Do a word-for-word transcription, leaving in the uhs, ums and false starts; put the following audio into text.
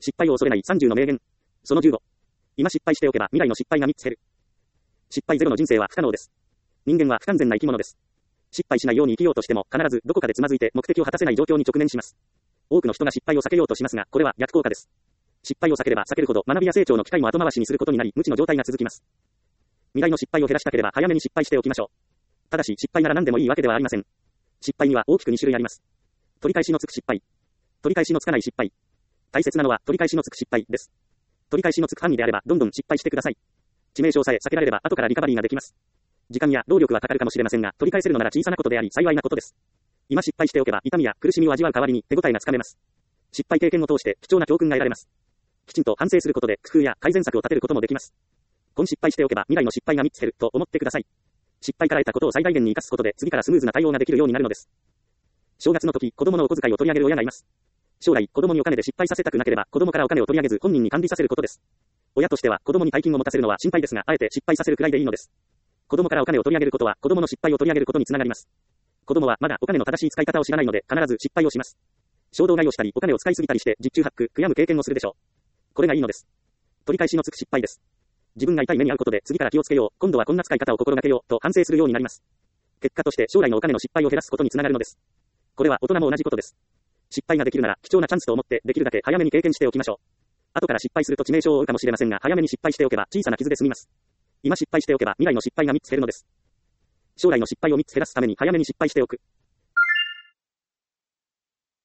失敗を恐れないさんじゅうの名言。そのじゅうご。今失敗しておけば未来の失敗がみっつ減る。失敗ゼロの人生は不可能です。人間は不完全な生き物です。失敗しないように生きようとしても必ずどこかでつまずいて目的を果たせない状況に直面します。多くの人が失敗を避けようとしますが、これは逆効果です。失敗を避ければ避けるほど学びや成長の機会も後回しにすることになり、無知の状態が続きます。未来の失敗を減らしたければ早めに失敗しておきましょう。ただし失敗なら何でもいいわけではありません。失敗には大きくに種類あります。取り返しのつく失敗。取り返しのつかない失敗。大切なのは取り返しのつく失敗です。取り返しのつく範囲であればどんどん失敗してください。致命傷さえ避けられれば後からリカバリーができます。時間や労力はかかるかもしれませんが、取り返せるのなら小さなことであり幸いなことです。今失敗しておけば痛みや苦しみを味わう代わりに手応えがつかめます。失敗経験を通して貴重な教訓が得られます。きちんと反省することで工夫や改善策を立てることもできます。今失敗しておけば未来の失敗がみっつ減ると思ってください。失敗から得たことを最大限に生かすことで次からスムーズな対応ができるようになるのです。正月の時、子供のお小遣いを取り上げる親がいます。将来、子供にお金で失敗させたくなければ、子供からお金を取り上げず本人に管理させることです。親としては子供に大金を持たせるのは心配ですが、あえて失敗させるくらいでいいのです。子供からお金を取り上げることは、子供の失敗を取り上げることにつながります。子供はまだお金の正しい使い方を知らないので、必ず失敗をします。衝動買いをしたり、お金を使いすぎたりして、十中八九、悔やむ経験をするでしょう。これがいいのです。取り返しのつく失敗です。自分が痛い目に遭うことで、次から気をつけよう、今度はこんな使い方を心がけよう、と反省するようになります。結果として将来のお金の失敗を減らすことにつながるのです。これは大人も同じことです。失敗ができるなら、貴重なチャンスと思って、できるだけ早めに経験しておきましょう。後から失敗すると致命傷を負うかもしれませんが、早めに失敗しておけば小さな傷で済みます。今失敗しておけば未来の失敗がみっつ減るのです。将来の失敗をみっつ減らすために早めに失敗しておく。